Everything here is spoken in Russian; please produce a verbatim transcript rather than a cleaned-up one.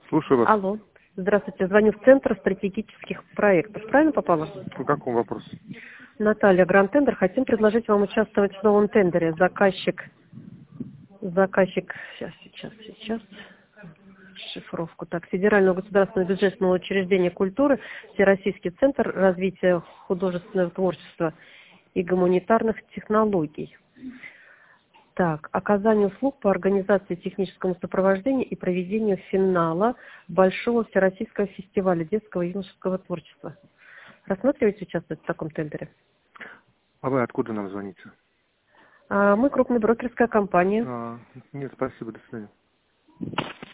Слушаю вас. Алло. Здравствуйте. Звоню в Центр стратегических проектов. Правильно попала? По какому вопросу? Наталья, Гранд Тендер. Хотим предложить вам участвовать в новом тендере. Заказчик, заказчик, сейчас, сейчас, сейчас, шифровку. Так, Федерального государственного бюджетного учреждения культуры, Всероссийский центр развития художественного творчества и гуманитарных технологий. Так, оказание услуг по организации техническому сопровождению и проведению финала Большого Всероссийского фестиваля детского и юношеского творчества. Рассматриваете участвовать в таком тендере? А вы откуда нам звоните? А, мы крупная брокерская компания. А, нет, спасибо, до свидания.